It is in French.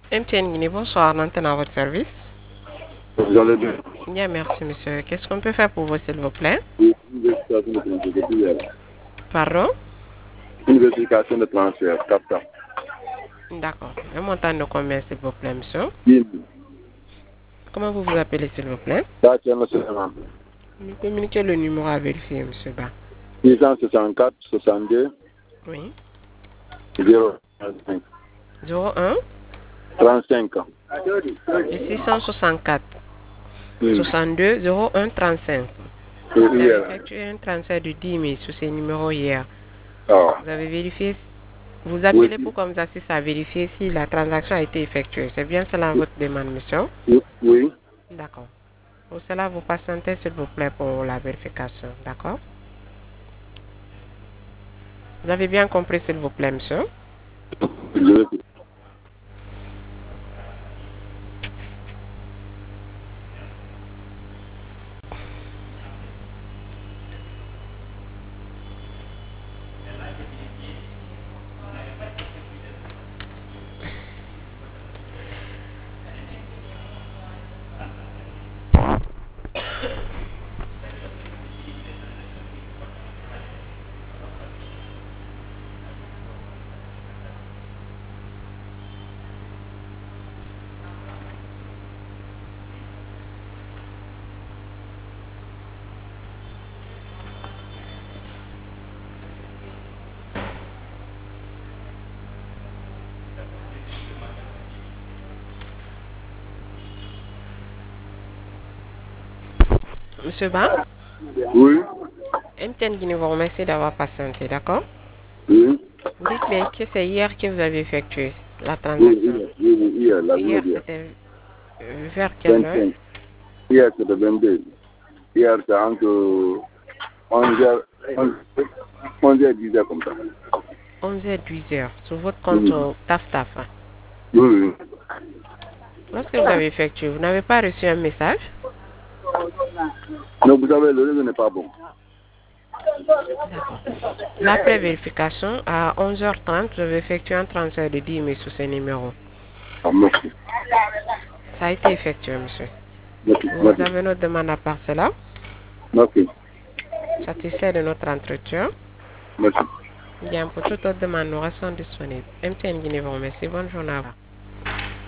MTN Guinée, bonsoir, Nantes à votre service. Vous allez bien? Bien, merci, monsieur. Qu'est-ce qu'on peut faire pour vous, s'il vous plaît? Oui, une vérification de transfert depuis hier. Pardon? Une vérification de transfert, CAPTA. D'accord. Le montant de combien, s'il vous plaît, monsieur? 10 000. Comment vous vous appelez, s'il vous plaît? Là, tiens, le Sénégal. Vous communiquez le numéro à vérifier, monsieur Ba. 664 62 Oui. 035. 01 35. et 664 Oui. 62 01 35. Et Vous avez hier. effectué un transfert de 10 000 sur ces numéros hier. Ah. Vous avez vérifié, vous Oui. appelez pour comme ça si ça a vérifié si la transaction a été effectuée. C'est bien cela votre demande, monsieur? Oui. Oui. D'accord. Pour cela, vous patientez, s'il vous plaît, pour la vérification. D'accord? Vous avez bien compris, s'il vous plaît, monsieur? Je vais- Monsieur Ba, Oui. MTN Guinée vous remercie d'avoir patienté, d'accord? Oui. Vous dites bien que c'est hier que vous avez effectué la Oui. transaction. Hier, la journée Hier, d'hier. c'était vers quelle heure? 25. Hier, c'était 22. Hier, c'est entre 11h, 11h, 10h comme ça. 11h, 12h, sur votre compte Oui. TAF-TAF. Oui. Oui. Lorsque vous avez effectué, vous n'avez pas reçu un message? Donc, vous savez, le réseau n'est pas bon. D'accord. L'après vérification, à 11h30, vous avez effectué un transfert de 10 000 sur ce numéro. Ah, merci. Ça a été effectué, monsieur. Merci. Vous Merci. avez notre demande à part cela? Merci. Satisfait de notre entretien? Merci. Bien, pour toute autre demande, nous restons disponibles. MTN Guinée vous remercie. Bonne journée à vous.